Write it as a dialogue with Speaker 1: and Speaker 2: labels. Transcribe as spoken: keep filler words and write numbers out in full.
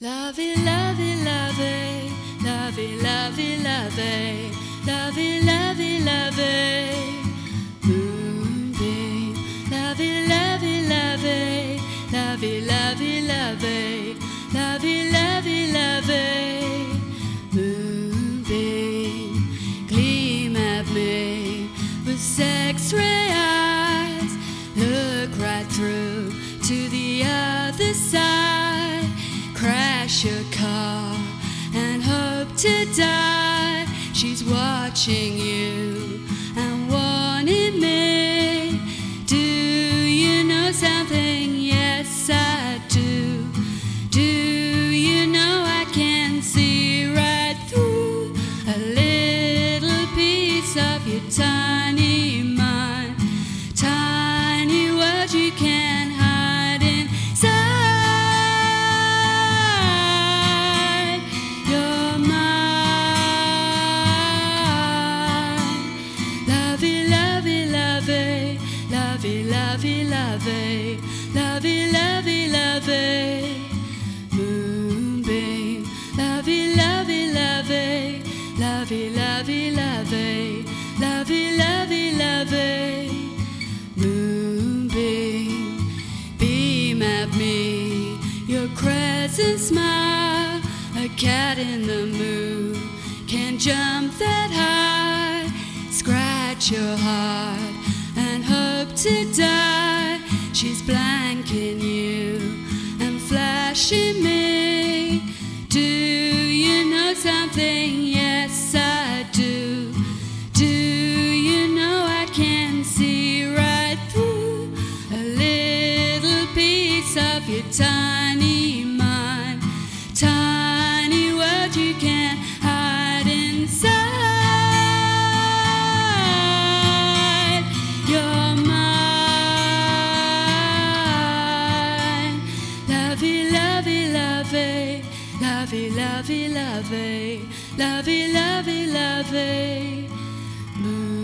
Speaker 1: Lovey, lovey, lovey, lovey, lovey, lovey, lovey, lovey, lovey, moonbeam. Lovey, lovey, lovey, lovey, lovey, lovey, lovey, lovey, lovey, moonbeam. Gleam at me with X-ray eyes. Look right through to the other side. Crash your car and hope to die. She's watching you and wanting me. Do you know something? Yes, I do. Do you know I can see right through a little piece of your tiny mind? Tiny words you can hide inside. You're mine. Lovey, lovey, lovey, lovey, lovey, lovey, lovey, lovey, lovey, moonbeam. Lovey, lovey, lovey, lovey, lovey, lovey, lovey, lovey, lovey, moonbeam. Beam at me your crescent smile. A cat in the moon can jump that high. Scratch your heart and hope to die. She's blanking you and flashing me. Do you know something? Yes, I do. Do you know I can see right through a little piece of your tiny mind? Tiny words you can hide inside. You're mine. Lovey, lovey, lovey, lovey, lovey, lovey, lovey, lovey, lovey, moon.